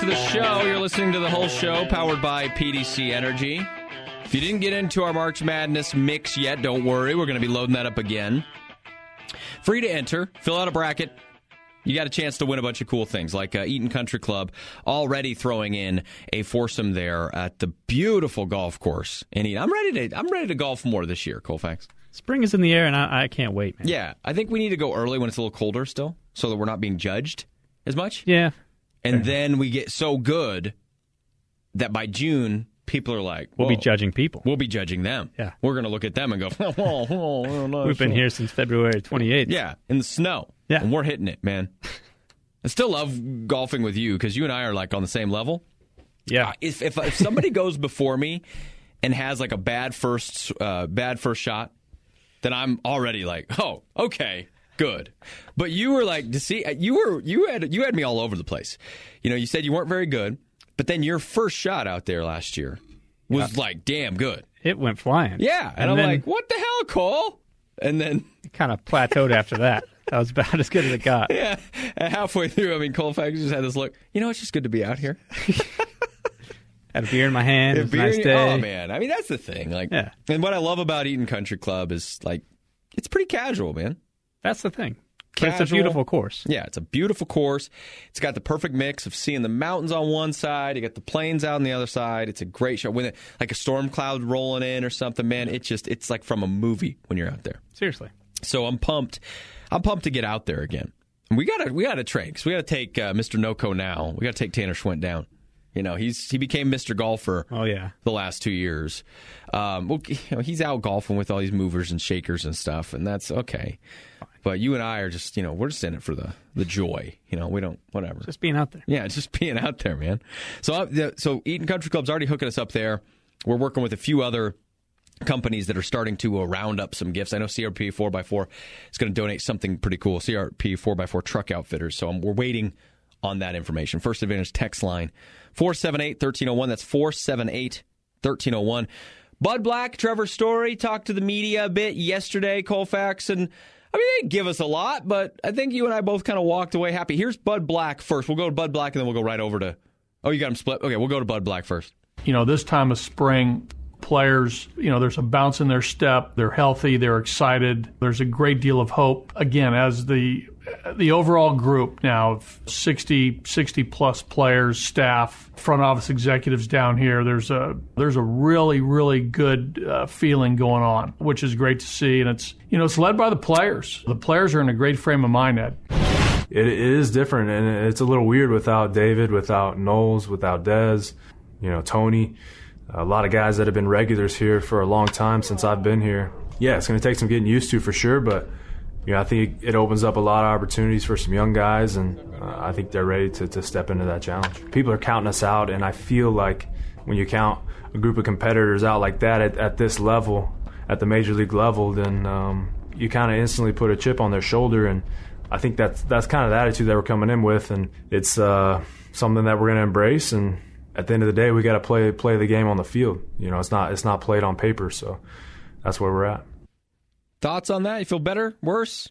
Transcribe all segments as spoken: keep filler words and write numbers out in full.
to the show. You're listening to the whole show, powered by P D C Energy. If you didn't get into our March Madness mix yet, don't worry. We're going to be loading that up again. Free to enter. Fill out a bracket. You got a chance to win a bunch of cool things, like uh, Eaton Country Club already throwing in a foursome there at the beautiful golf course in Eaton. I'm ready to. I'm ready to golf more this year, Colfax. Spring is in the air, and I, I can't wait, man. Yeah, I think we need to go early when it's a little colder still, so that we're not being judged as much. Yeah. And Fair. then we get so good that by June, people are like, We'll be judging people. We'll be judging them. Yeah. We're going to look at them and go, oh, oh, oh, no, We've been so. here since February twenty-eighth. Yeah, in the snow. Yeah. And we're hitting it, man. I still love golfing with you because you and I are like on the same level. Yeah. Uh, if, if if somebody goes before me and has like a bad first uh, bad first shot, then I'm already like, oh, okay, good. But you were like, to see, you were you had you had me all over the place. You know, you said you weren't very good, but then your first shot out there last year was yeah. like damn good. It went flying. Yeah, and, and I'm then, like, what the hell, Cole? And then it kind of plateaued after that. That was about as good as it got. Yeah, and halfway through, I mean, Colfax just had this look. You know, it's just good to be out here. Had a beer in my hand. It was a nice in, day. Oh man, I mean that's the thing. Like, yeah. And what I love about Eaton Country Club is like, it's pretty casual, man. That's the thing. Casual. But it's a beautiful course. Yeah, it's a beautiful course. It's got the perfect mix of seeing the mountains on one side, you got the plains out on the other side. It's a great show. When it, like a storm cloud rolling in or something, man, it just it's like from a movie when you're out there. Seriously. So I'm pumped. I'm pumped to get out there again. And we gotta we gotta train because we gotta take uh, Mister NoCo now. We gotta take Tanner Schwint down. You know, he's he became Mister Golfer. Oh yeah, the last two years. Um, well, you know, he's out golfing with all these movers and shakers and stuff, and that's okay. Fine. But you and I are just, you know, we're just in it for the, the joy. You know, we don't whatever. Just being out there. Yeah, just being out there, man. So uh, so Eaton Country Club's already hooking us up there. We're working with a few other companies that are starting to uh, round up some gifts. I know C R P four by four is going to donate something pretty cool. C R P four by four truck outfitters. So um, we're waiting on that information. First Advantage text line four seven eight, one three zero one. That's four seven eight, one three zero one. Bud Black, Trevor Story talked to the media a bit yesterday, Colfax, and I mean, they didn't give us a lot, but I think you and I both kind of walked away happy. Here's Bud Black first. We'll go to Bud Black, and then we'll go right over to, oh, you got them split? Okay, we'll go to Bud Black first. You know, this time of spring, players, you know, there's a bounce in their step. They're healthy. They're excited. There's a great deal of hope. Again, as the the overall group now of sixty, sixty plus players, staff, front office executives down here, there's a there's a really, really good uh, feeling going on, which is great to see. And it's, you know, it's led by the players. The players are in a great frame of mind, Ed. It, it is different, and it's a little weird without David, without Knowles, without Dez, you know, Tony. A lot of guys that have been regulars here for a long time since I've been here. Yeah, it's going to take some getting used to for sure, but you know, I think it opens up a lot of opportunities for some young guys, and uh, I think they're ready to, to step into that challenge. People are counting us out, and I feel like when you count a group of competitors out like that at, at this level, at the major league level, then um, you kind of instantly put a chip on their shoulder, and I think that's that's kind of the attitude that we're coming in with, and it's uh, something that we're going to embrace. And at the end of the day, we got to play play the game on the field. You know, it's not it's not played on paper, so that's where we're at. Thoughts on that? You feel better, worse,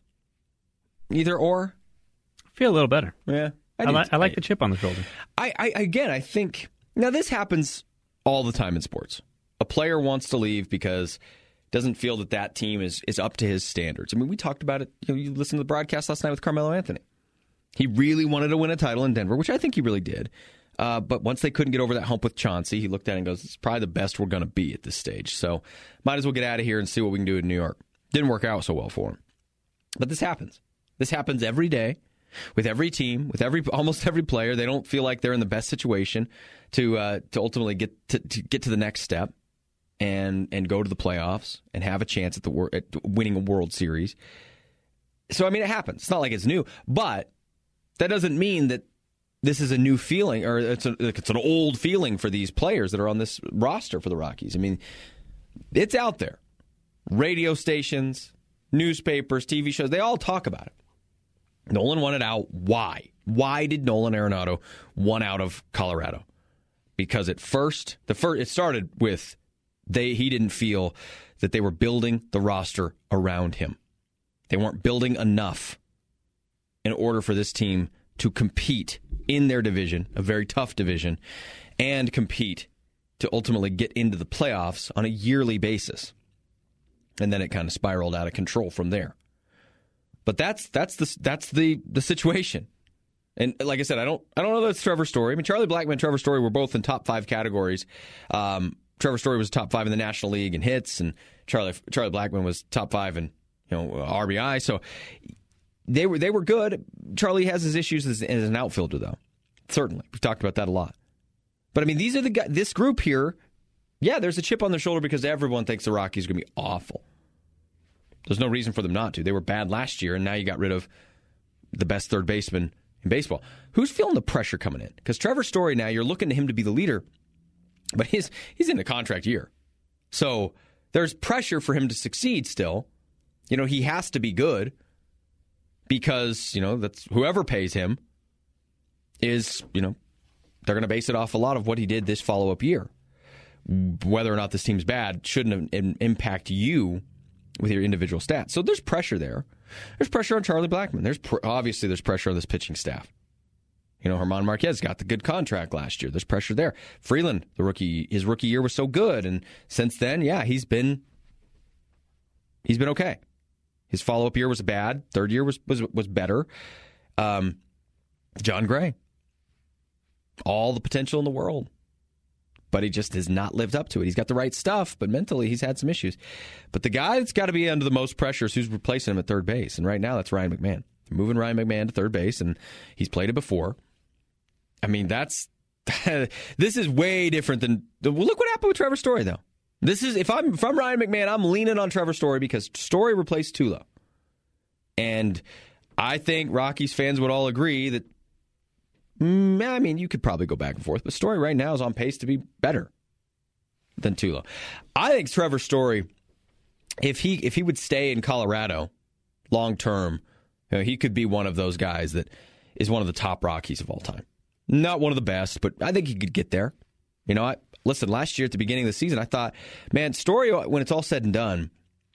either or? I feel a little better. Yeah, I, I, li- I like the chip on the shoulder. I, I again, I think now this happens all the time in sports. A player wants to leave because doesn't feel that that team is is up to his standards. I mean, we talked about it. You know, you listened to the broadcast last night with Carmelo Anthony. He really wanted to win a title in Denver, which I think he really did. Uh, but once they couldn't get over that hump with Chauncey, he looked at it and goes, it's probably the best we're going to be at this stage. So might as well get out of here and see what we can do in New York. Didn't work out so well for him. But this happens. This happens every day with every team, with every almost every player. They don't feel like they're in the best situation to uh, to ultimately get to, to get to the next step and and go to the playoffs and have a chance at the at winning a World Series. So I mean, it happens. It's not like it's new, but that doesn't mean that this is a new feeling, or it's a, it's an old feeling for these players that are on this roster for the Rockies. I mean, it's out there. Radio stations, newspapers, T V shows, they all talk about it. Nolan wanted out. Why? Why did Nolan Arenado want out of Colorado? Because at first, the first it started with they he didn't feel that they were building the roster around him. They weren't building enough in order for this team to compete in their division, a very tough division, and compete to ultimately get into the playoffs on a yearly basis. And then it kind of spiraled out of control from there. But that's that's the that's the the situation. And like I said, I don't I don't know that's Trevor Story. I mean, Charlie Blackmon and Trevor Story were both in top five categories. Um, Trevor Story was top five in the National League in hits, and Charlie Charlie Blackmon was top five in you know R B I. So they were they were good. Charlie has his issues as, as an outfielder, though. Certainly, we've talked about that a lot. But I mean, these are the guys, this group here. Yeah, there's a chip on their shoulder because everyone thinks the Rockies are going to be awful. There's no reason for them not to. They were bad last year, and now you got rid of the best third baseman in baseball. Who's feeling the pressure coming in? Because Trevor Story now, you're looking to him to be the leader, but he's he's in a contract year. So there's pressure for him to succeed still. You know, he has to be good because, you know, that's whoever pays him is, you know, they're going to base it off a lot of what he did this follow-up year. Whether or not this team's bad shouldn't impact you with your individual stats. So there's pressure there. There's pressure on Charlie Blackmon. There's pr- obviously there's pressure on this pitching staff. You know, German Marquez got the good contract last year. There's pressure there. Freeland, the rookie, his rookie year was so good, and since then, yeah, he's been he's been okay. His follow-up year was bad. Third year was was was better. Um, John Gray, all the potential in the world, but he just has not lived up to it. He's got the right stuff, but mentally he's had some issues. But the guy that's got to be under the most pressure is who's replacing him at third base, and right now that's Ryan McMahon. They're moving Ryan McMahon to third base, and he's played it before. I mean, that's this is way different than look what happened with Trevor Story, though. This is if I'm if I'm Ryan McMahon, I'm leaning on Trevor Story because Story replaced Tulo, and I think Rockies fans would all agree that. I mean, you could probably go back and forth, but Story right now is on pace to be better than Tulo. I think Trevor Story, if he if he would stay in Colorado long term, you know, he could be one of those guys that is one of the top Rockies of all time. Not one of the best, but I think he could get there. You know, I, listen, last year at the beginning of the season, I thought, man, Story, when it's all said and done,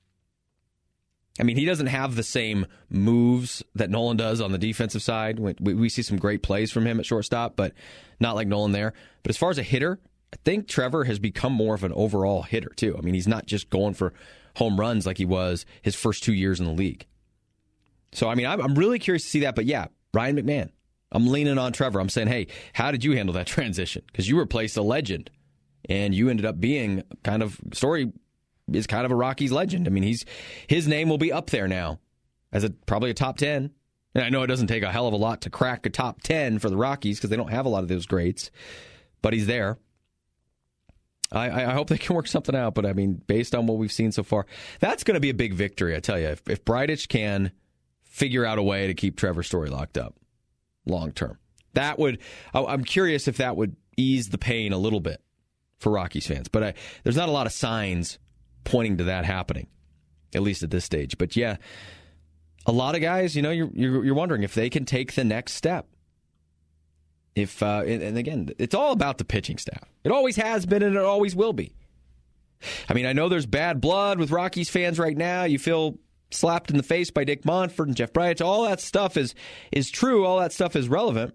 I mean, he doesn't have the same moves that Nolan does on the defensive side. We, we see some great plays from him at shortstop, but not like Nolan there. But as far as a hitter, I think Trevor has become more of an overall hitter, too. I mean, he's not just going for home runs like he was his first two years in the league. So, I mean, I'm, I'm really curious to see that. But, yeah, Ryan McMahon. I'm leaning on Trevor. I'm saying, hey, how did you handle that transition? Because you replaced a legend, and you ended up being kind of Story is kind of a Rockies legend. I mean, he's his name will be up there now as a probably a top ten. And I know it doesn't take a hell of a lot to crack a top ten for the Rockies because they don't have a lot of those greats, but he's there. I, I hope they can work something out, but I mean, based on what we've seen so far, that's going to be a big victory, I tell you. If, if Bridich can figure out a way to keep Trevor Story locked up long term, that would, I'm curious if that would ease the pain a little bit for Rockies fans. But I, there's not a lot of signs pointing to that happening, at least at this stage. But yeah, a lot of guys, you know, you're you're, you're wondering if they can take the next step. If uh, and, and again, it's all about the pitching staff. It always has been, and it always will be. I mean, I know there's bad blood with Rockies fans right now. You feel slapped in the face by Dick Monfort and Jeff Bridich. All that stuff is is true. All that stuff is relevant.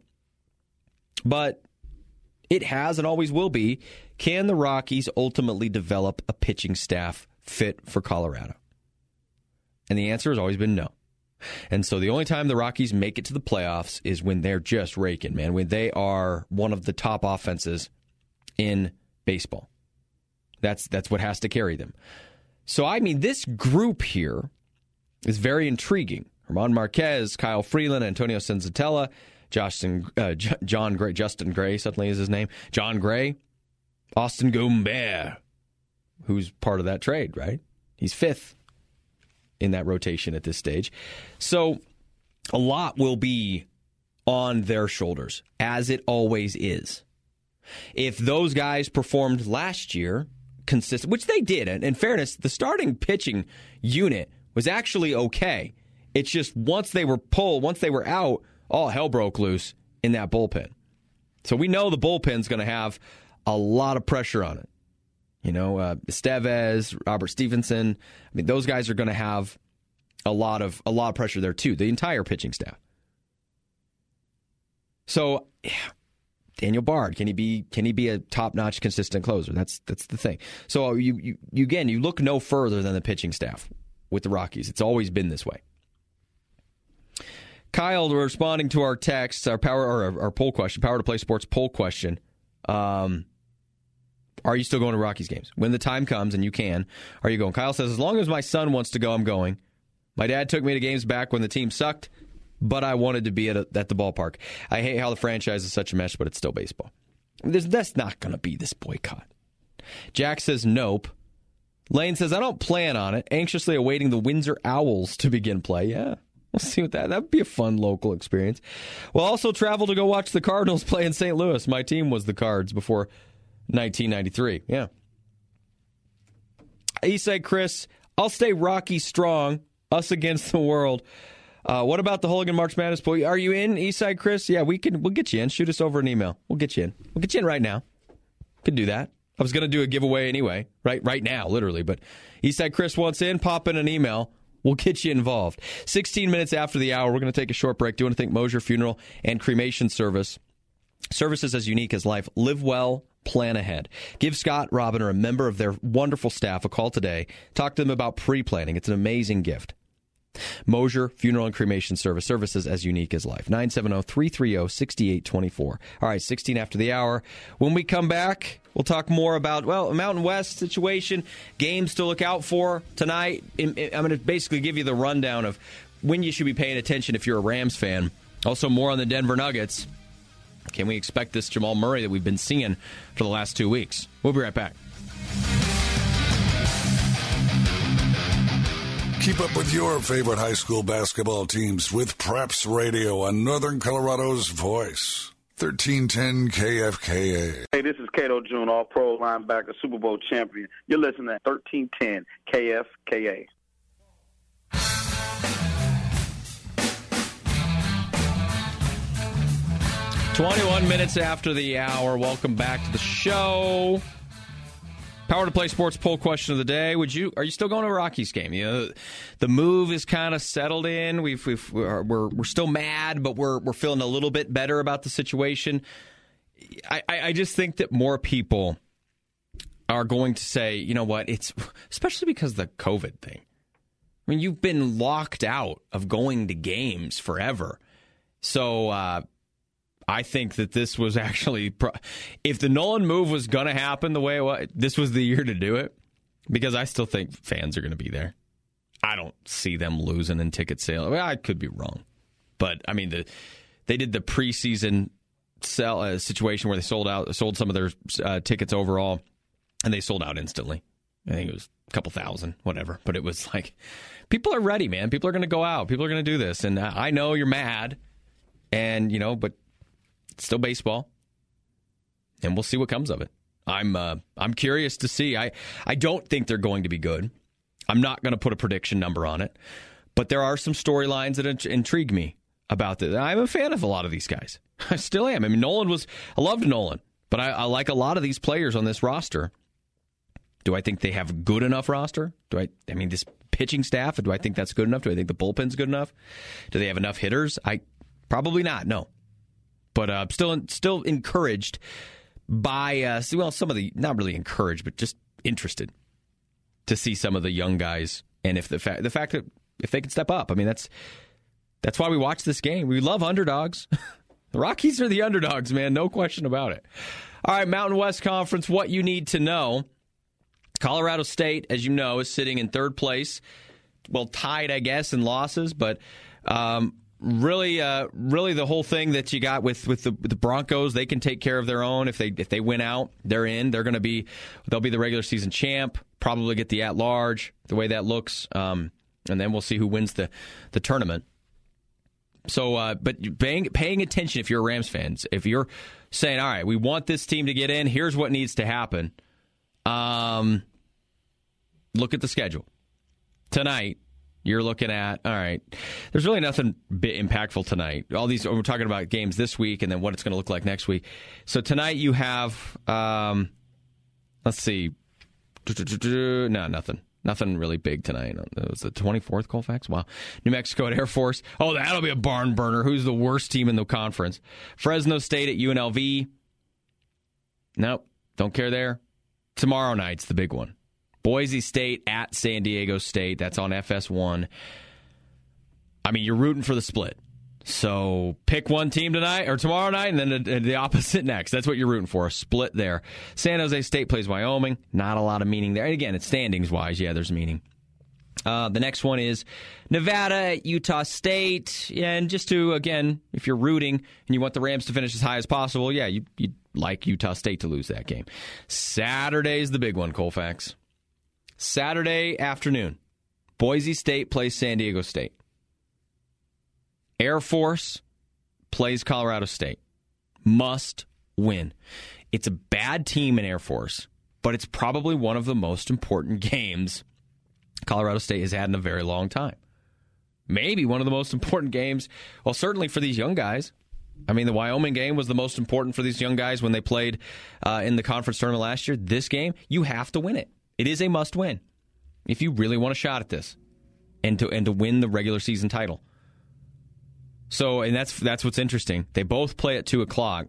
But it has and always will be. Can the Rockies ultimately develop a pitching staff fit for Colorado? And the answer has always been no. And so the only time the Rockies make it to the playoffs is when they're just raking, man, when they are one of the top offenses in baseball. That's that's what has to carry them. So, I mean, this group here is very intriguing. German Marquez, Kyle Freeland, Antonio Senzatella, Justin, uh, J- John Gray, Justin Gray, suddenly is his name, John Gray, Austin Gumbert, who's part of that trade, right? He's fifth in that rotation at this stage. So a lot will be on their shoulders, as it always is. If those guys performed last year, consistent, which they did, and in fairness, the starting pitching unit was actually okay. It's just once they were pulled, once they were out, all hell broke loose in that bullpen. So we know the bullpen's going to have a lot of pressure on it. You know, uh, Estevez, Robert Stevenson. I mean, those guys are going to have a lot of a lot of pressure there too. The entire pitching staff. So, yeah, Daniel Bard, can he be can he be a top-notch, consistent closer? That's that's the thing. So, you, you, you again, you look no further than the pitching staff with the Rockies. It's always been this way. Kyle, responding to our text, our power or our, our poll question, Power to Play Sports poll question. Um, are you still going to Rockies games? When the time comes and you can, are you going? Kyle says, as long as my son wants to go, I'm going. My dad took me to games back when the team sucked, but I wanted to be at, a, at the ballpark. I hate how the franchise is such a mess, but it's still baseball. There's, that's not going to be this boycott. Jack says, nope. Lane says, I don't plan on it. Anxiously awaiting the Windsor Owls to begin play. Yeah. We'll see what that. That would be a fun local experience. We'll also travel to go watch the Cardinals play in Saint Louis. My team was the Cards before nineteen ninety-three. Yeah. Eastside Chris, I'll stay Rocky strong. Us against the world. Uh, what about the Hooligan March Madness pool? Are you in, Eastside Chris? Yeah, we can. We'll get you in. Shoot us over an email. We'll get you in. We'll get you in right now. Could do that. I was going to do a giveaway anyway, right? Right now, literally. But Eastside Chris wants in. Pop in an email. We'll get you involved. sixteen minutes after the hour, we're going to take a short break. Do want to thank Mosier Funeral and Cremation Service. Services as unique as life. Live well, plan ahead. Give Scott Robin or a member of their wonderful staff a call today. Talk to them about pre-planning. It's an amazing gift. Mosier Funeral and Cremation Service. Services as unique as life. nine seven zero, three three zero, six eight two four. All right, sixteen after the hour. When we come back, we'll talk more about, well, a Mountain West situation, games to look out for tonight. I'm going to basically give you the rundown of when you should be paying attention if you're a Rams fan. Also, more on the Denver Nuggets. Can we expect this Jamal Murray that we've been seeing for the last two weeks? We'll be right back. Keep up with your favorite high school basketball teams with Preps Radio on Northern Colorado's voice. thirteen ten K F K A. Hey, this is Cato June, all-pro linebacker, Super Bowl champion. You're listening to thirteen ten K F K A. twenty-one minutes after the hour. Welcome back to the show. Power to Play Sports poll question of the day. Would you? Are you still going to a Rockies game? You know, the move is kind of settled in. We've, we've we're we're still mad, but we're we're feeling a little bit better about the situation. I, I, I just think that more people are going to say, you know what? It's especially because of the COVID thing. I mean, you've been locked out of going to games forever, so. Uh, I think that this was actually, if the Nolan move was going to happen the way it was, this was the year to do it, because I still think fans are going to be there. I don't see them losing in ticket sales. Well, I could be wrong, but I mean, the they did the preseason sell uh, situation where they sold out, sold some of their uh, tickets overall, and they sold out instantly. I think it was a couple thousand, whatever, but it was like, people are ready, man. People are going to go out. People are going to do this, and I know you're mad, and you know, but. It's still baseball, and we'll see what comes of it. I'm uh, I'm curious to see. I, I don't think they're going to be good. I'm not going to put a prediction number on it, but there are some storylines that int- intrigue me about this. I'm a fan of a lot of these guys. I still am. I mean, Nolan was – I loved Nolan, but I, I like a lot of these players on this roster. Do I think they have a good enough roster? Do I – I mean, this pitching staff, do I think that's good enough? Do I think the bullpen's good enough? Do they have enough hitters? I probably not, no. But uh, still, still encouraged by uh, well, some of the not really encouraged, but just interested to see some of the young guys, and if the fact the fact that if they can step up. I mean, that's that's why we watch this game. We love underdogs. The Rockies are the underdogs, man, no question about it. All right, Mountain West Conference. What you need to know: Colorado State, as you know, is sitting in third place. Well, tied, I guess, in losses, but. Um, Really, uh, really, the whole thing that you got with, with the, with the Broncos, they can take care of their own. If they if they win out, they're in. They're going to be they'll be the regular season champ. Probably get the at large. The way that looks, um, and then we'll see who wins the, the tournament. So, uh, but paying paying attention if you're a Rams fan, if you're saying, all right, we want this team to get in. Here's what needs to happen. Um, look at the schedule tonight. You're looking at, all right, there's really nothing impactful tonight. All these, we're talking about games this week and then what it's going to look like next week. So tonight you have, um, let's see, no, nothing. Nothing really big tonight. It was the twenty-fourth, Colfax. Wow. New Mexico at Air Force. Oh, that'll be a barn burner. Who's the worst team in the conference? Fresno State at U N L V. Nope, don't care there. Tomorrow night's the big one. Boise State at San Diego State. That's on F S one. I mean, you're rooting for the split. So pick one team tonight or tomorrow night and then the, the opposite next. That's what you're rooting for, a split there. San Jose State plays Wyoming. Not a lot of meaning there. And again, it's standings-wise. Yeah, there's meaning. Uh, the next one is Nevada at Utah State. And just to, again, if you're rooting and you want the Rams to finish as high as possible, yeah, you, you'd like Utah State to lose that game. Saturday's the big one, Colfax. Saturday afternoon, Boise State plays San Diego State. Air Force plays Colorado State. Must win. It's a bad team in Air Force, but it's probably one of the most important games Colorado State has had in a very long time. Maybe one of the most important games, well, certainly for these young guys. I mean, the Wyoming game was the most important for these young guys when they played uh, in the conference tournament last year. This game, you have to win it. It is a must win if you really want a shot at this and to and to win the regular season title. So, and that's that's what's interesting. They both play at two o'clock.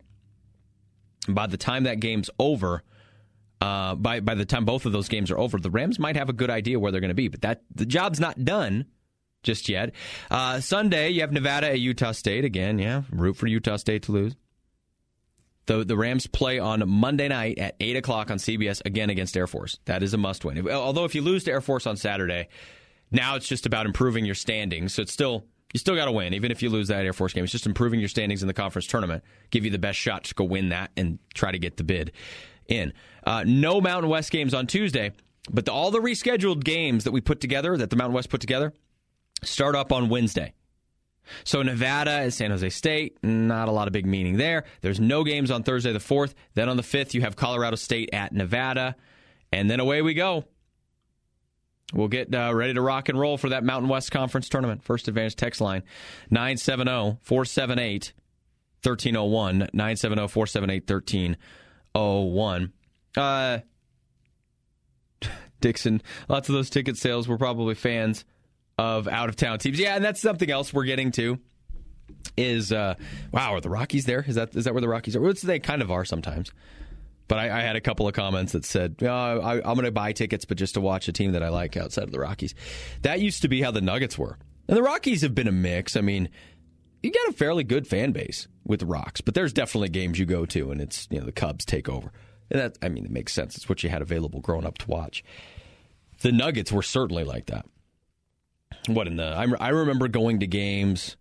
By the time that game's over, uh, by by the time both of those games are over, the Rams might have a good idea where they're going to be. But that the job's not done just yet. Uh, Sunday, you have Nevada at Utah State. Again, yeah, root for Utah State to lose. The the Rams play on Monday night at eight o'clock on C B S, again against Air Force. That is a must-win. Although if you lose to Air Force on Saturday, now it's just about improving your standings. So it's still... You still got to win, even if you lose that Air Force game. It's just improving your standings in the conference tournament. Give you the best shot to go win that and try to get the bid in. Uh, no Mountain West games on Tuesday, but the, all the rescheduled games that we put together, that the Mountain West put together, start up on Wednesday. So Nevada and San Jose State, not a lot of big meaning there. There's no games on Thursday the fourth. Then on the fifth, you have Colorado State at Nevada. And then away we go. We'll get uh, ready to rock and roll for that Mountain West Conference tournament. First Advantage text line, nine seven zero, four seven eight, one three zero one, nine seven zero, four seven eight, one three zero one. Uh, Dixon, lots of those ticket sales were probably fans of out-of-town teams. Yeah, and that's something else we're getting to is, uh, wow, are the Rockies there? Is that is that where the Rockies are? Which they kind of are sometimes. But I, I had a couple of comments that said, oh, I, I'm going to buy tickets, but just to watch a team that I like outside of the Rockies. That used to be how the Nuggets were. And the Rockies have been a mix. I mean, you got a fairly good fan base with the Rocks, but there's definitely games you go to, and it's, you know, the Cubs take over. And that, I mean, it makes sense. It's what you had available growing up to watch. The Nuggets were certainly like that. What in the, I, I remember going to games,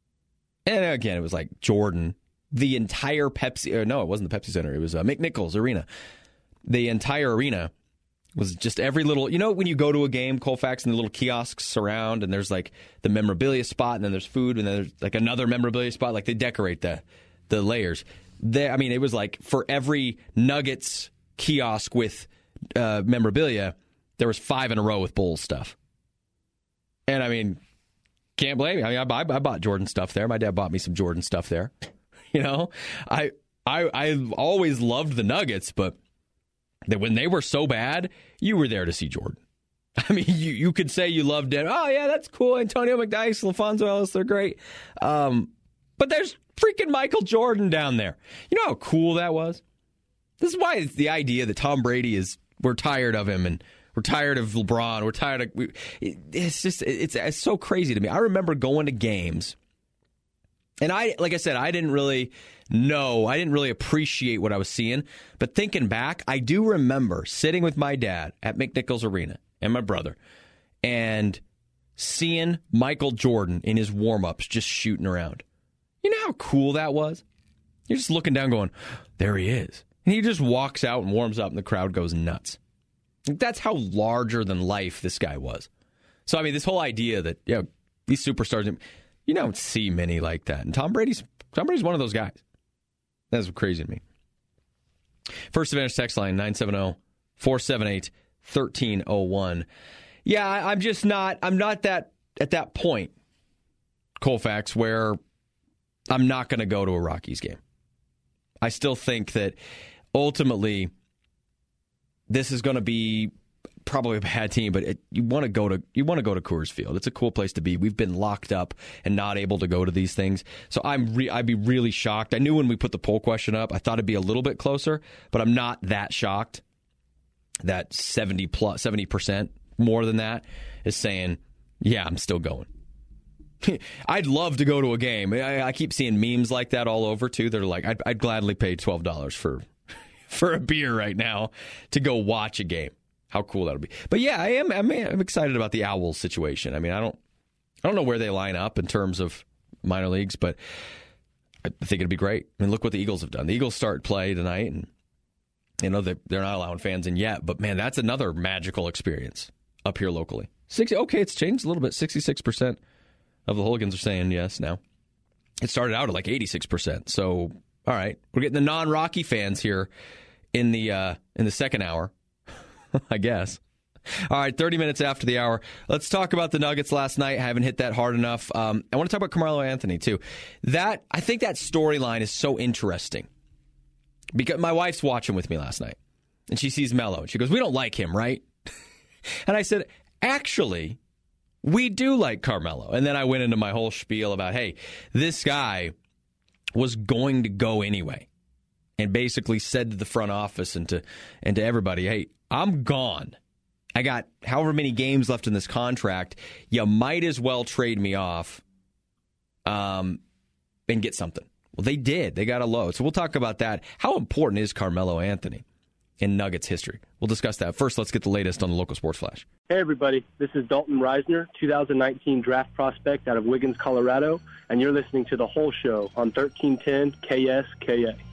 and again, it was like Jordan. The entire Pepsi, or no, it wasn't the Pepsi Center. It was uh, McNichols Arena. The entire arena was just every little, you know, when you go to a game, Colfax, and the little kiosks surround, and there's like the memorabilia spot, and then there's food, and then there's like another memorabilia spot. Like they decorate the the layers. They, I mean, it was like for every Nuggets kiosk with uh, memorabilia, there was five in a row with Bulls stuff. And I mean, can't blame me. I mean, I, I bought Jordan stuff there. My dad bought me some Jordan stuff there. You know, I I I always loved the Nuggets, but that when they were so bad, you were there to see Jordan. I mean, you, you could say you loved it. Oh, yeah, that's cool. Antonio McDyess, LaFonso Ellis, they're great. Um, but there's freaking Michael Jordan down there. You know how cool that was? This is why it's the idea that Tom Brady is, we're tired of him, and we're tired of LeBron. We're tired of, we, it, it's just, it's, it's so crazy to me. I remember going to games. And I, like I said, I didn't really know, I didn't really appreciate what I was seeing. But thinking back, I do remember sitting with my dad at McNichols Arena and my brother and seeing Michael Jordan in his warm-ups just shooting around. You know how cool that was? You're just looking down going, there he is. And he just walks out and warms up and the crowd goes nuts. That's how larger than life this guy was. So, I mean, this whole idea that, you know, these superstars, you don't see many like that. And Tom Brady's Tom Brady's one of those guys. That's crazy to me. First Advantage text line, nine seven zero, four seven eight, one three zero one. Yeah, I'm just not, I'm not that, at that point, Colfax, where I'm not going to go to a Rockies game. I still think that ultimately this is going to be probably a bad team, but it, you want to go to you want to go to Coors Field. It's a cool place to be. We've been locked up and not able to go to these things, so I'm re- I'd be really shocked. I knew when we put the poll question up, I thought it'd be a little bit closer, but I'm not that shocked that seventy plus seventy percent more than that is saying, yeah, I'm still going. I'd love to go to a game. I, I keep seeing memes like that all over too. They're like, I'd, I'd gladly pay twelve dollars for for a beer right now to go watch a game. How cool that would be. But yeah, I am I'm, I'm excited about the Owls situation. I mean, I don't I don't know where they line up in terms of minor leagues, but I think it'd be great. I mean, look what the Eagles have done. The Eagles start play tonight, and you know they they're not allowing fans in yet, but man, that's another magical experience up here locally. sixty okay, it's changed a little bit. sixty-six percent of the Hooligans are saying yes now. It started out at like eighty-six percent. So, all right, we're getting the non-Rocky fans here in the uh, in the second hour, I guess. All right, thirty minutes after the hour. Let's talk about the Nuggets last night. I haven't hit that hard enough. Um, I want to talk about Carmelo Anthony, too. That I think that storyline is so interesting. Because my wife's watching with me last night, and she sees Melo, and she goes, we don't like him, right? And I said, actually, we do like Carmelo. And then I went into my whole spiel about, hey, this guy was going to go anyway. And basically said to the front office and to and to everybody, hey, I'm gone. I got however many games left in this contract. You might as well trade me off um, and get something. Well, they did. They got a load. So we'll talk about that. How important is Carmelo Anthony in Nuggets history? We'll discuss that. First, let's get the latest on the local sports flash. Hey, everybody. This is Dalton Reisner, two thousand nineteen draft prospect out of Wiggins, Colorado, and you're listening to The Whole Show on thirteen ten K S K A.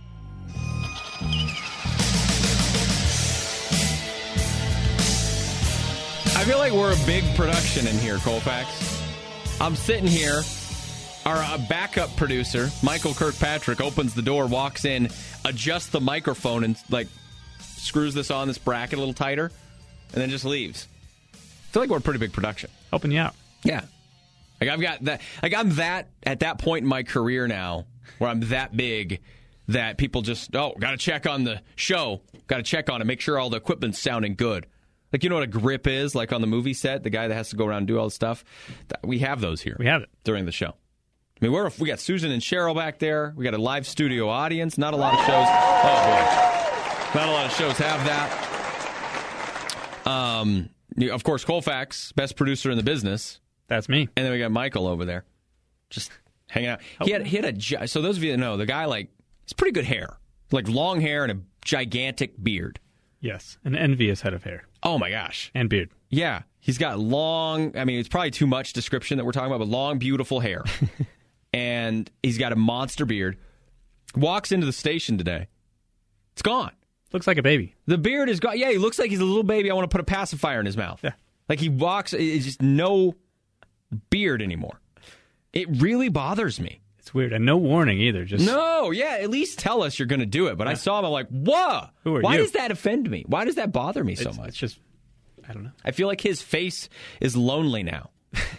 I feel like we're a big production in here, Colfax. I'm sitting here. Our uh, backup producer, Michael Kirkpatrick, opens the door, walks in, adjusts the microphone, and like screws this on this bracket a little tighter, and then just leaves. I feel like we're a pretty big production. Helping you out. Yeah. Like I've got that. Like I'm that at that point in my career now, where I'm that big that people just oh, got to check on the show, got to check on it, make sure all the equipment's sounding good. Like, you know what a grip is, like on the movie set, the guy that has to go around and do all this stuff? We have those here. We have it. During the show. I mean, we're, we got Susan and Cheryl back there. We got a live studio audience. Not a lot of shows. Oh, boy. Not a lot of shows have that. Um, of course, Colfax, best producer in the business. That's me. And then we got Michael over there, just hanging out. Oh. He had, he had a, so those of you that know, the guy, like, it's pretty good hair. Like, long hair and a gigantic beard. Yes, an envious head of hair. Oh, my gosh. And beard. Yeah. He's got long, I mean, it's probably too much description that we're talking about, but long, beautiful hair. And he's got a monster beard. Walks into the station today. It's gone. Looks like a baby. The beard is gone. Yeah, he looks like he's a little baby. I want to put a pacifier in his mouth. Yeah. Like he walks, it's just no beard anymore. It really bothers me. It's weird. And no warning either. Just No, yeah, at least tell us you're going to do it. But yeah. I saw him, I'm like, whoa. Who are Why you? does that offend me? Why does that bother me so it's, much? It's just, I don't know. I feel like his face is lonely now.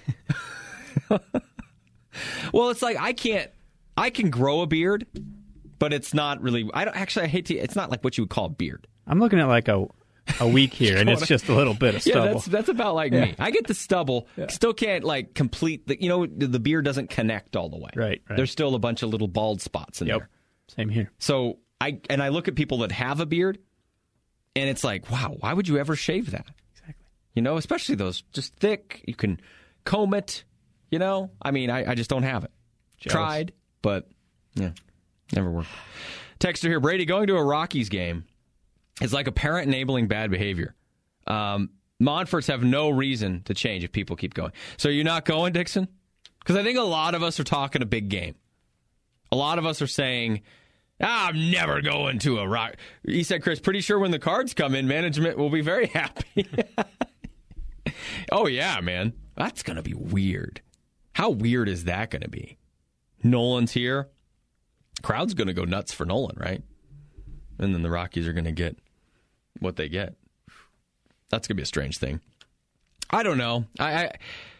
Well, it's like I can't, I can grow a beard, but it's not really, I don't actually, I hate to, it's not like what you would call a beard. I'm looking at like a a week here, and it's just a little bit of stubble. Yeah, that's, that's about like yeah. me. I get the stubble, yeah. Still can't like complete the, you know, the beard doesn't connect all the way. Right, right. There's still a bunch of little bald spots in yep. there. Same here. So I, and I look at people that have a beard, and it's like, wow, why would you ever shave that? Exactly. You know, especially those just thick, you can comb it, you know? I mean, I, I just don't have it. Jealous. Tried, but yeah, never worked. Texter here, Brady, going to a Rockies game is like a parent enabling bad behavior. Um, Monforts have no reason to change if people keep going. So you're not going, Dixon? Because I think a lot of us are talking a big game. A lot of us are saying, ah, I'm never going to a Rock. He said, Chris, pretty sure when the Cards come in, management will be very happy. Oh, yeah, man. That's going to be weird. How weird is that going to be? Nolan's here. Crowd's going to go nuts for Nolan, right? And then the Rockies are going to get what they get. That's going to be a strange thing. I don't know. I, I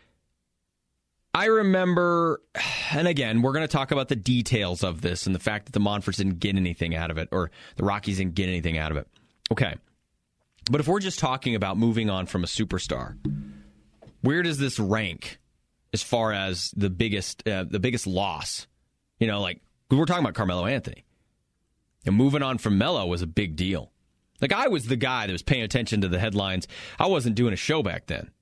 I remember, and again, we're going to talk about the details of this and the fact that the Monforts didn't get anything out of it, or the Rockies didn't get anything out of it. Okay. But if we're just talking about moving on from a superstar, where does this rank as far as the biggest uh, the biggest loss? You know, like we're talking about Carmelo Anthony. And moving on from Melo was a big deal. Like, I was the guy that was paying attention to the headlines. I wasn't doing a show back then.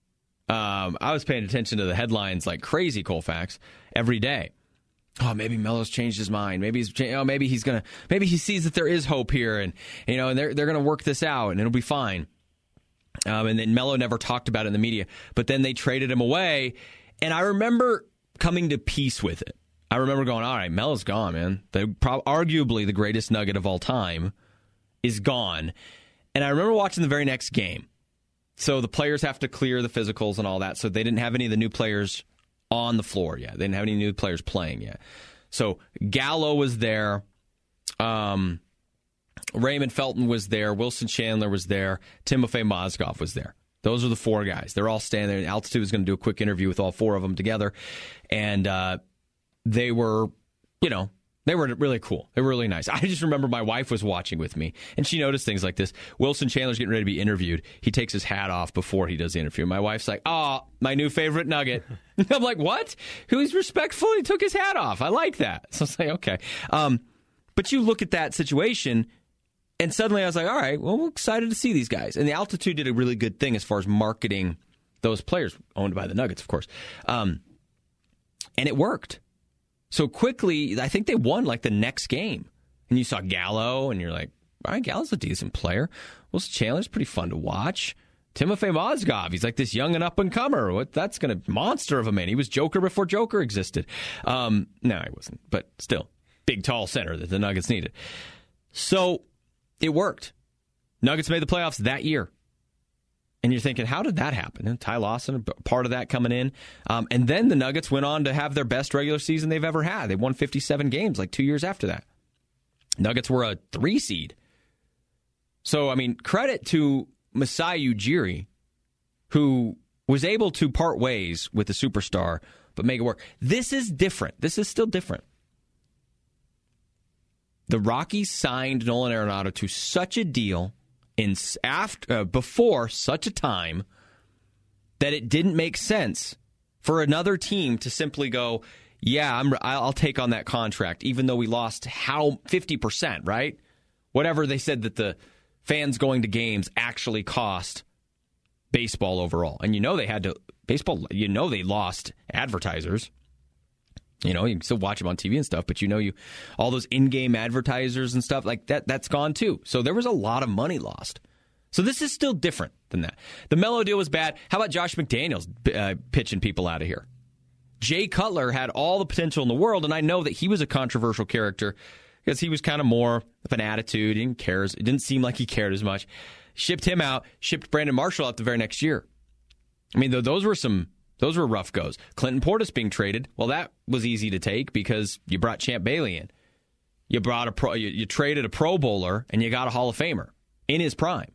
Um, I was paying attention to the headlines like crazy, Colfax, every day. Oh, maybe Melo's changed his mind. Maybe he's oh, maybe he's gonna maybe he sees that there is hope here, and you know, and they're they're gonna work this out, and it'll be fine. Um, and then Melo never talked about it in the media, but then they traded him away, and I remember coming to peace with it. I remember going, all right, Melo's gone, man. The, pro- arguably the greatest Nugget of all time is gone. And I remember watching the very next game. So the players have to clear the physicals and all that. So they didn't have any of the new players on the floor yet. They didn't have any new players playing yet. So Gallo was there. Um, Raymond Felton was there. Wilson Chandler was there. Timofey Mozgov was there. Those are the four guys. They're all standing there. Altitude was going to do a quick interview with all four of them together. And, uh, They were, you know, they were really cool. They were really nice. I just remember my wife was watching with me, and she noticed things like this. Wilson Chandler's getting ready to be interviewed. He takes his hat off before he does the interview. My wife's like, oh, my new favorite Nugget. I'm like, what? Who's respectful? He took his hat off. I like that. So I was like, okay. Um, but you look at that situation, and suddenly I was like, all right, well, we're excited to see these guys. And the Altitude did a really good thing as far as marketing those players, owned by the Nuggets, of course. Um, and it worked. So quickly, I think they won like the next game. And you saw Gallo, and you're like, all right, Gallo's a decent player. Wilson Chandler's pretty fun to watch. Timofey Mozgov, he's like this young and up-and-comer. What, that's going to monster of a man. He was Joker before Joker existed. Um, no, he wasn't, but still, big, tall center that the Nuggets needed. So it worked. Nuggets made the playoffs that year. And you're thinking, how did that happen? And Ty Lawson, part of that coming in. Um, and then the Nuggets went on to have their best regular season they've ever had. They won fifty-seven games like two years after that. Nuggets were a three seed. So, I mean, credit to Masai Ujiri, who was able to part ways with the superstar, but make it work. This is different. This is still different. The Rockies signed Nolan Arenado to such a deal in after uh, before such a time that it didn't make sense for another team to simply go, yeah, I'm, I'll take on that contract, even though we lost how fifty percent, right? Whatever they said that the fans going to games actually cost baseball overall. And you know they had to, baseball, you know they lost advertisers. You know, you can still watch them on T V and stuff, but you know, you all those in-game advertisers and stuff like that, that's gone too. So there was a lot of money lost. So this is still different than that. The Melo deal was bad. How about Josh McDaniels uh, pitching people out of here? Jay Cutler had all the potential in the world, and I know that he was a controversial character because he was kind of more of an attitude. He didn't care. It didn't seem like he cared as much. Shipped him out, shipped Brandon Marshall out the very next year. I mean, those were some... Those were rough goes. Clinton Portis being traded, well, that was easy to take because you brought Champ Bailey in. You brought a pro, you, you traded a Pro Bowler, and you got a Hall of Famer in his prime.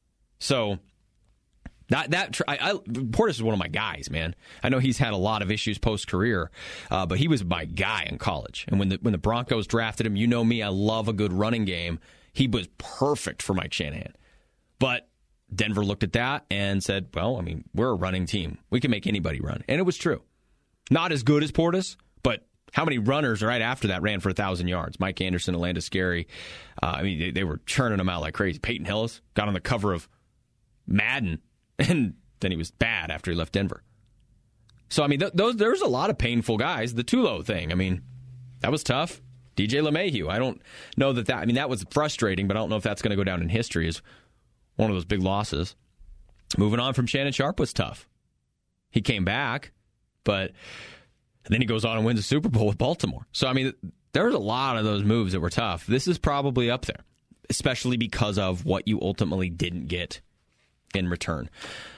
So that that I, I, Portis is one of my guys, man. I know he's had a lot of issues post career, uh, but he was my guy in college. And when the when the Broncos drafted him, you know me, I love a good running game. He was perfect for Mike Shanahan, but Denver looked at that and said, well, I mean, we're a running team. We can make anybody run. And it was true. Not as good as Portis, but how many runners right after that ran for one thousand yards? Mike Anderson, Landis Gary. Uh, I mean, they, they were churning them out like crazy. Peyton Hillis got on the cover of Madden, and then he was bad after he left Denver. So, I mean, th- those there's a lot of painful guys. The Tulo thing, I mean, that was tough. D J LeMahieu, I don't know that that, I mean, that was frustrating, but I don't know if that's going to go down in history as one of those big losses. Moving on from Shannon Sharpe was tough. He came back, but then he goes on and wins a Super Bowl with Baltimore. So, I mean, there's a lot of those moves that were tough. This is probably up there, especially because of what you ultimately didn't get in return.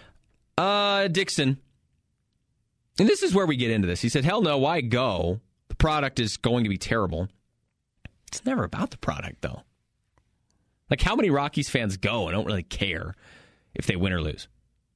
Uh, Dixon, and this is where we get into this. He said, hell no, why go? The product is going to be terrible. It's never about the product, though. Like, how many Rockies fans go and don't really care if they win or lose?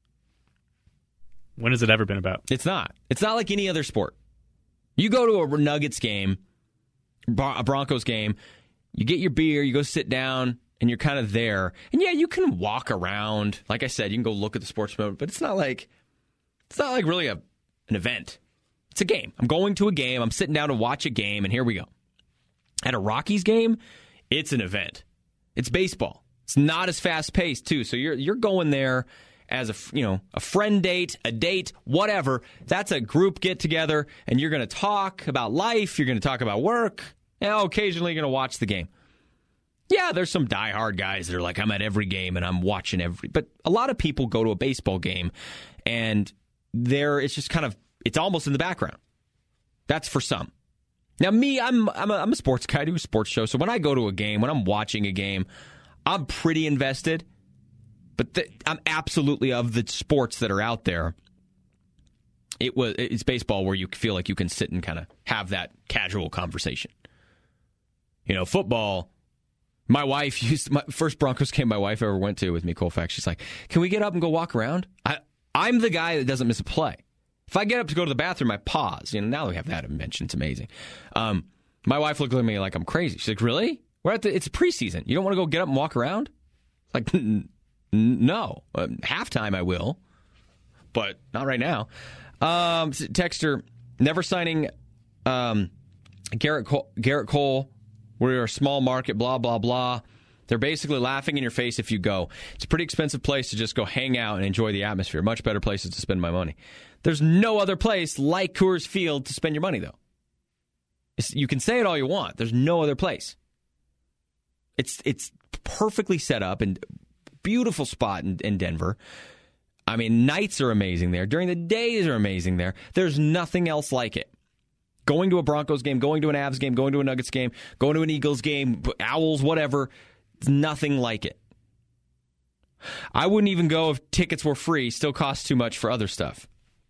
When has it ever been about? It's not. It's not like any other sport. You go to a Nuggets game, a Broncos game, you get your beer, you go sit down, and you're kind of there. And yeah, you can walk around. Like I said, you can go look at the sports mode, but it's not like it's not like really a an event. It's a game. I'm going to a game. I'm sitting down to watch a game, and here we go. At a Rockies game, it's an event. It's baseball. It's not as fast paced too. So you're you're going there as a you know a friend date, a date, whatever. That's a group get together, and you're going to talk about life. You're going to talk about work. And occasionally, you're going to watch the game. Yeah, there's some diehard guys that are like, I'm at every game and I'm watching every. But a lot of people go to a baseball game, and there it's just kind of it's almost in the background. That's for some. Now, me, I'm I'm a, I'm a sports guy. I do a sports show. So when I go to a game, when I'm watching a game, I'm pretty invested. But the, I'm absolutely of the sports that are out there. It was it's baseball where you feel like you can sit and kind of have that casual conversation. You know, football. My wife used my first Broncos game my wife ever went to with me, Colfax. She's like, "Can we get up and go walk around?" I I'm the guy that doesn't miss a play. If I get up to go to the bathroom, I pause. You know, now we have that invention. It's amazing. Um, my wife looked at me like I'm crazy. She's like, "Really? We're at the it's preseason. You don't want to go get up and walk around?" Like, n- n- no. Uh, halftime I will, but not right now. Um, Texter, never signing um, Garrett Cole, Garrett Cole. We're a small market, blah, blah, blah. They're basically laughing in your face if you go. It's a pretty expensive place to just go hang out and enjoy the atmosphere. Much better places to spend my money. There's no other place like Coors Field to spend your money, though. It's, you can say it all you want. There's no other place. It's it's perfectly set up and beautiful spot in, in Denver. I mean, nights are amazing there. During the days are amazing there. There's nothing else like it. Going to a Broncos game, going to an Avs game, going to a Nuggets game, going to an Eagles game, Owls, whatever. It's nothing like it. I wouldn't even go if tickets were free. Still costs too much for other stuff.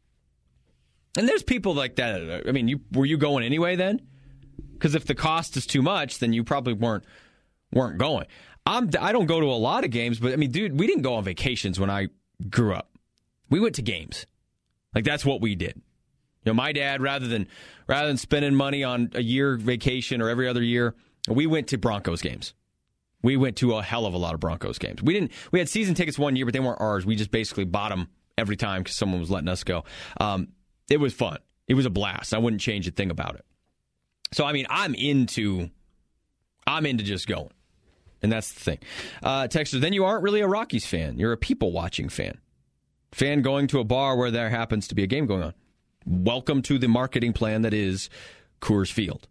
And there's people like that. I mean, you were you going anyway then? Because if the cost is too much, then you probably weren't weren't going. I'm, I don't go to a lot of games, but I mean, dude, we didn't go on vacations when I grew up. We went to games. Like, that's what we did. You know, my dad, rather than rather than spending money on a year vacation or every other year, we went to Broncos games. We went to a hell of a lot of Broncos games. We didn't. We had season tickets one year, but they weren't ours. We just basically bought them every time because someone was letting us go. Um, it was fun. It was a blast. I wouldn't change a thing about it. So I mean, I'm into, I'm into just going, and that's the thing. Uh, Texter, then you aren't really a Rockies fan. You're a people watching fan. Fan going to a bar where there happens to be a game going on. Welcome to the marketing plan that is Coors Field.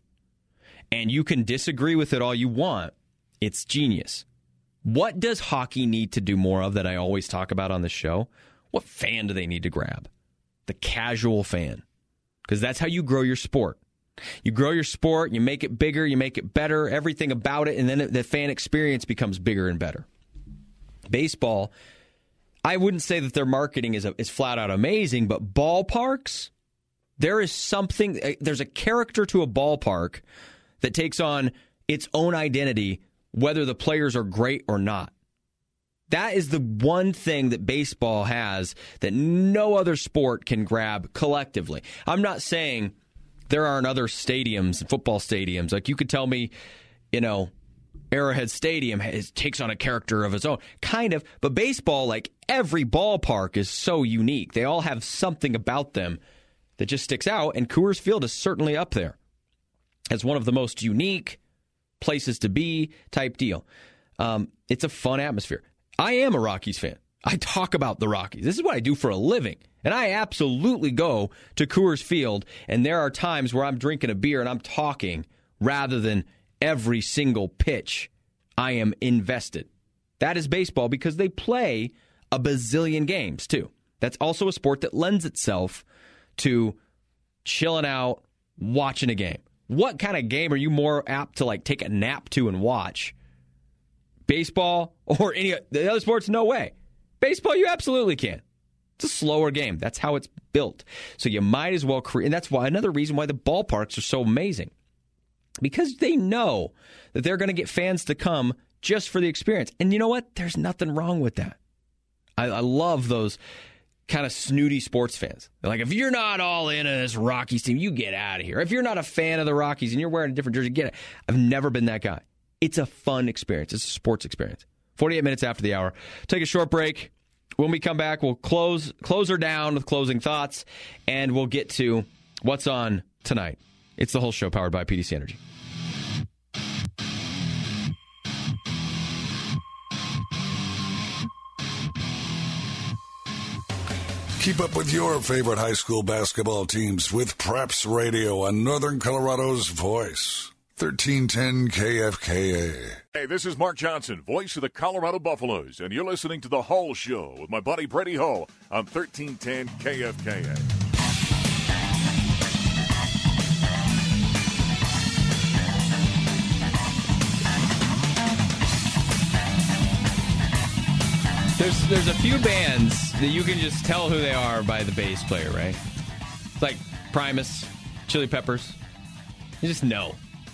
And you can disagree with it all you want. It's genius. What does hockey need to do more of that I always talk about on this show? What fan do they need to grab? The casual fan. Because that's how you grow your sport. You grow your sport, you make it bigger, you make it better, everything about it, and then the fan experience becomes bigger and better. Baseball, I wouldn't say that their marketing is, a, is flat out amazing, but ballparks, there is something, there's a character to a ballpark that takes on its own identity, whether the players are great or not. That is the one thing that baseball has that no other sport can grab collectively. I'm not saying there aren't other stadiums, football stadiums. Like, you could tell me, you know, Arrowhead Stadium has, takes on a character of its own. Kind of. But baseball, like, every ballpark is so unique. They all have something about them that just sticks out, and Coors Field is certainly up there as one of the most unique places to be type deal. Um, it's a fun atmosphere. I am a Rockies fan. I talk about the Rockies. This is what I do for a living. And I absolutely go to Coors Field, and there are times where I'm drinking a beer and I'm talking rather than every single pitch. I am invested. That is baseball because they play a bazillion games, too. That's also a sport that lends itself to chilling out, watching a game. What kind of game are you more apt to, like, take a nap to and watch? Baseball or any the other sports? No way. Baseball, you absolutely can. It's a slower game. That's how it's built. So you might as well create, and that's why another reason why the ballparks are so amazing. Because they know that they're going to get fans to come just for the experience. And you know what? There's nothing wrong with that. I, I love those kind of snooty sports fans. They're like, if you're not all in on this Rockies team, you get out of here. If you're not a fan of the Rockies and you're wearing a different jersey, get it. I've never been that guy. It's a fun experience. It's a sports experience. forty-eight minutes after the hour. Take a short break. When we come back, we'll close close her down with closing thoughts, and we'll get to what's on tonight. It's the whole show powered by P D C Energy. Keep up with your favorite high school basketball teams with Preps Radio on Northern Colorado's voice. thirteen ten K F K A. Hey, this is Mark Johnson, voice of the Colorado Buffaloes, and you're listening to The Hull Show with my buddy Brady Hull on thirteen ten K F K A. There's there's a few bands that you can just tell who they are by the bass player, right? Like Primus, Chili Peppers. You just know.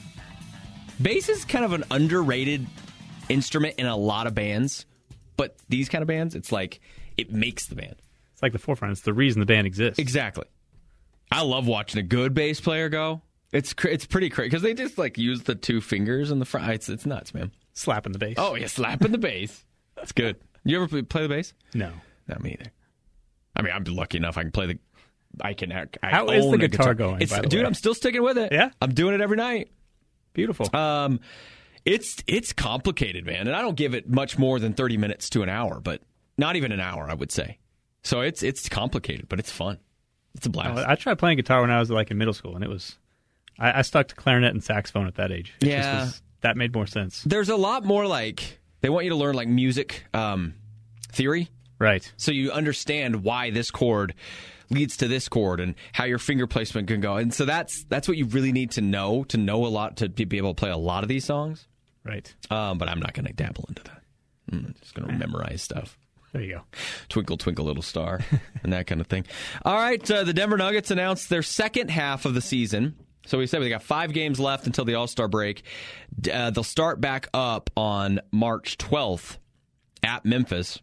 Bass is kind of an underrated instrument in a lot of bands, but these kind of bands, it's like it makes the band. It's like the forefront. It's the reason the band exists. Exactly. I love watching a good bass player go. It's cr- it's pretty crazy because they just like use the two fingers in the front. It's, it's nuts, man. Slapping the bass. Oh, yeah, slapping the bass. That's good. You ever play, play the bass? No. Not me either. I mean, I'm lucky enough I can play the... I can I How is the guitar, guitar going, it's, by the Dude, way? I'm still sticking with it. Yeah? I'm doing it every night. Beautiful. Um, It's it's complicated, man. And I don't give it much more than thirty minutes to an hour, but not even an hour, I would say. So it's it's complicated, but it's fun. It's a blast. I tried playing guitar when I was like in middle school, and it was... I, I stuck to clarinet and saxophone at that age. It Yeah. just was, that made more sense. There's a lot more like... They want you to learn like music um, theory. Right. So you understand why this chord leads to this chord and how your finger placement can go. And so that's that's what you really need to know, to know a lot, to be able to play a lot of these songs. Right. Um, but I'm not going to dabble into that. I'm just going to memorize stuff. There you go. Twinkle, twinkle, little star, and that kind of thing. All right, uh, the Denver Nuggets announced their second half of the season. So we said they got five games left until the All-Star break. Uh, they'll start back up on March twelfth at Memphis.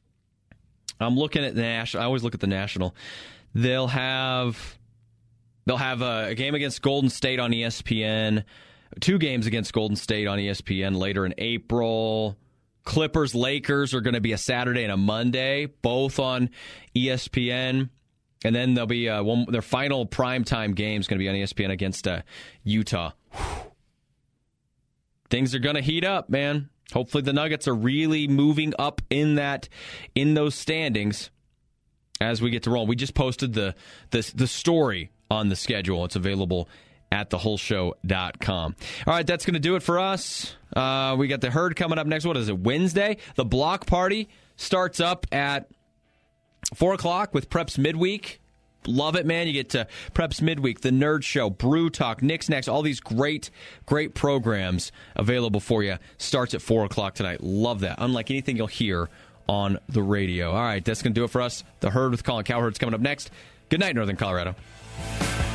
I'm looking at the national. I always look at the national. They'll have they'll have a, a game against Golden State on E S P N. Two games against Golden State on E S P N later in April. Clippers Lakers are going to be a Saturday and a Monday, both on E S P N. And then there'll be uh, one, their final primetime game is going to be on E S P N against uh, Utah. Whew. Things are going to heat up, man. Hopefully the Nuggets are really moving up in that in those standings as we get to roll. We just posted the the, the story on the schedule. It's available at the whole show dot com. All right, that's going to do it for us. Uh, we got the Herd coming up next. What is it, Wednesday? The block party starts up at four o'clock with Preps Midweek. Love it, man. You get to Preps Midweek, The Nerd Show, Brew Talk, Knicks Next, all these great, great programs available for you. Starts at four o'clock tonight. Love that. Unlike anything you'll hear on the radio. All right, that's going to do it for us. The Herd with Colin Cowherd's coming up next. Good night, Northern Colorado.